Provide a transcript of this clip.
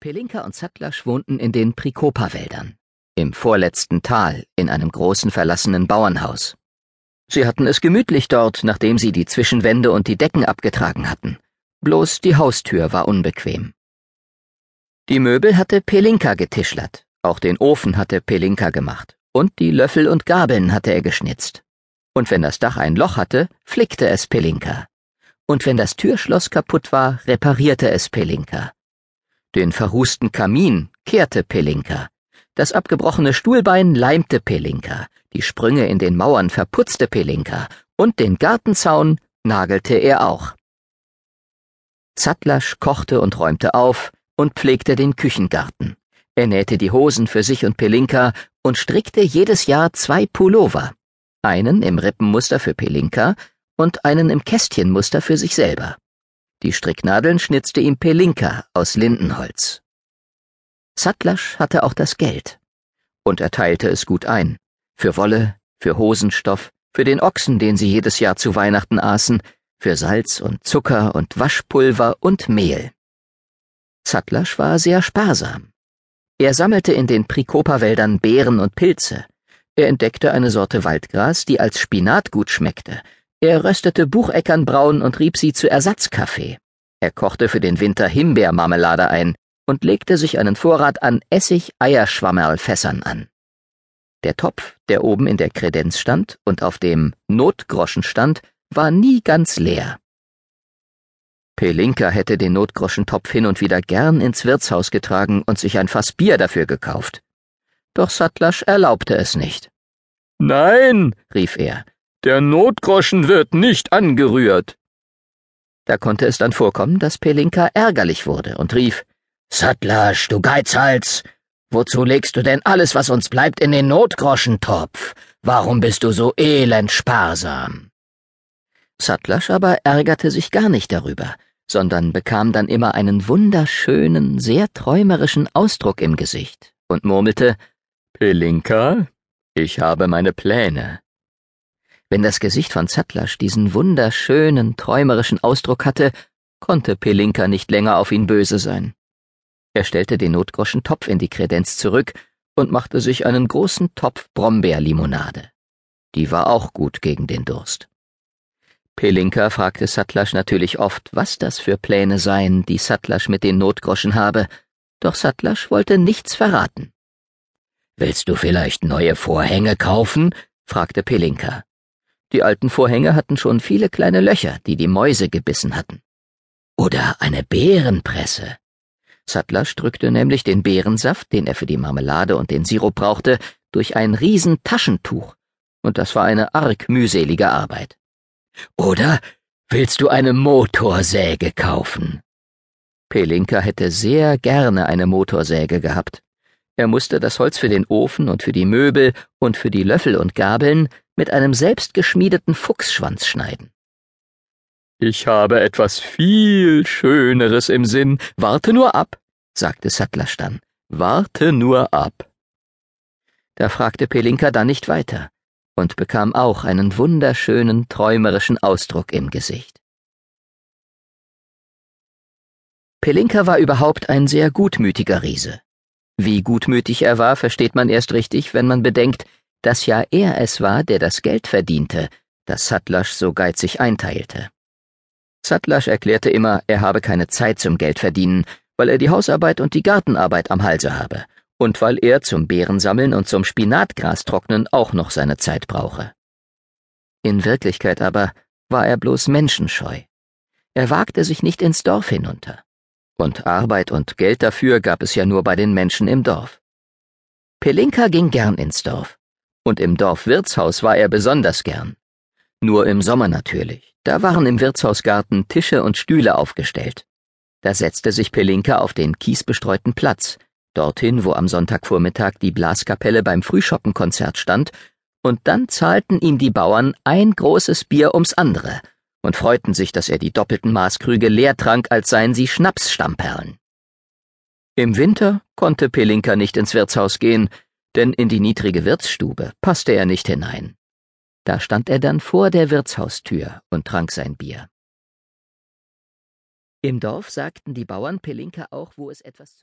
Pelinka und Sattlasch wohnten in den Prikopa-Wäldern, im vorletzten Tal, in einem großen verlassenen Bauernhaus. Sie hatten es gemütlich dort, nachdem sie die Zwischenwände und die Decken abgetragen hatten. Bloß die Haustür war unbequem. Die Möbel hatte Pelinka getischlert, auch den Ofen hatte Pelinka gemacht, und die Löffel und Gabeln hatte er geschnitzt. Und wenn das Dach ein Loch hatte, flickte es Pelinka. Und wenn das Türschloss kaputt war, reparierte es Pelinka. Den verrußten Kamin kehrte Pelinka. Das abgebrochene Stuhlbein leimte Pelinka. Die Sprünge in den Mauern verputzte Pelinka. Und den Gartenzaun nagelte er auch. Sattlasch kochte und räumte auf und pflegte den Küchengarten. Er nähte die Hosen für sich und Pelinka und strickte jedes Jahr 2 Pullover. Einen im Rippenmuster für Pelinka und einen im Kästchenmuster für sich selber. Die Stricknadeln schnitzte ihm Pelinka aus Lindenholz. Sattlasch hatte auch das Geld. Und er teilte es gut ein. Für Wolle, für Hosenstoff, für den Ochsen, den sie jedes Jahr zu Weihnachten aßen, für Salz und Zucker und Waschpulver und Mehl. Sattlasch war sehr sparsam. Er sammelte in den Prikopa-Wäldern Beeren und Pilze. Er entdeckte eine Sorte Waldgras, die als Spinat gut schmeckte. Er röstete Bucheckernbrauen und rieb sie zu Ersatzkaffee. Er kochte für den Winter Himbeermarmelade ein und legte sich einen Vorrat an Essig-Eierschwammerlfässern an. Der Topf, der oben in der Kredenz stand und auf dem Notgroschen stand, war nie ganz leer. Pelinka hätte den Notgroschentopf hin und wieder gern ins Wirtshaus getragen und sich ein Fass Bier dafür gekauft. Doch Sattlasch erlaubte es nicht. »Nein«, rief er, »der Notgroschen wird nicht angerührt.« Da konnte es dann vorkommen, dass Pelinka ärgerlich wurde und rief, »Sattlasch, du Geizhals! Wozu legst du denn alles, was uns bleibt, in den Notgroschentopf? Warum bist du so elend sparsam?« Sattlasch aber ärgerte sich gar nicht darüber, sondern bekam dann immer einen wunderschönen, sehr träumerischen Ausdruck im Gesicht und murmelte, »Pelinka, ich habe meine Pläne.« Wenn das Gesicht von Sattlasch diesen wunderschönen, träumerischen Ausdruck hatte, konnte Pelinka nicht länger auf ihn böse sein. Er stellte den Notgroschentopf in die Kredenz zurück und machte sich einen großen Topf Brombeerlimonade. Die war auch gut gegen den Durst. Pelinka fragte Sattlasch natürlich oft, was das für Pläne seien, die Sattlasch mit den Notgroschen habe, doch Sattlasch wollte nichts verraten. »Willst du vielleicht neue Vorhänge kaufen?« fragte Pelinka. Die alten Vorhänge hatten schon viele kleine Löcher, die die Mäuse gebissen hatten. »Oder eine Beerenpresse?« Sattlasch drückte nämlich den Beerensaft, den er für die Marmelade und den Sirup brauchte, durch ein Riesentaschentuch, und das war eine arg mühselige Arbeit. »Oder willst du eine Motorsäge kaufen?« Pelinka hätte sehr gerne eine Motorsäge gehabt. Er musste das Holz für den Ofen und für die Möbel und für die Löffel und Gabeln mit einem selbstgeschmiedeten Fuchsschwanz schneiden. »Ich habe etwas viel Schöneres im Sinn. Warte nur ab«, sagte Sattlasch dann. »Warte nur ab.« Da fragte Pelinka dann nicht weiter und bekam auch einen wunderschönen, träumerischen Ausdruck im Gesicht. Pelinka war überhaupt ein sehr gutmütiger Riese. Wie gutmütig er war, versteht man erst richtig, wenn man bedenkt, dass ja er es war, der das Geld verdiente, das Sattlasch so geizig einteilte. Sattlasch erklärte immer, er habe keine Zeit zum Geldverdienen, weil er die Hausarbeit und die Gartenarbeit am Halse habe und weil er zum Beerensammeln und zum Spinatgrastrocknen auch noch seine Zeit brauche. In Wirklichkeit aber war er bloß menschenscheu. Er wagte sich nicht ins Dorf hinunter. Und Arbeit und Geld dafür gab es ja nur bei den Menschen im Dorf. Pelinka ging gern ins Dorf. Und im Dorfwirtshaus war er besonders gern. Nur im Sommer natürlich. Da waren im Wirtshausgarten Tische und Stühle aufgestellt. Da setzte sich Pelinka auf den kiesbestreuten Platz, dorthin, wo am Sonntagvormittag die Blaskapelle beim Frühschoppenkonzert stand, und dann zahlten ihm die Bauern ein großes Bier ums andere und freuten sich, dass er die doppelten Maßkrüge leer trank, als seien sie Schnapsstamperlen. Im Winter konnte Pelinka nicht ins Wirtshaus gehen, denn in die niedrige Wirtsstube passte er nicht hinein. Da stand er dann vor der Wirtshaustür und trank sein Bier. Im Dorf sagten die Bauern Pelinka auch, wo es etwas zu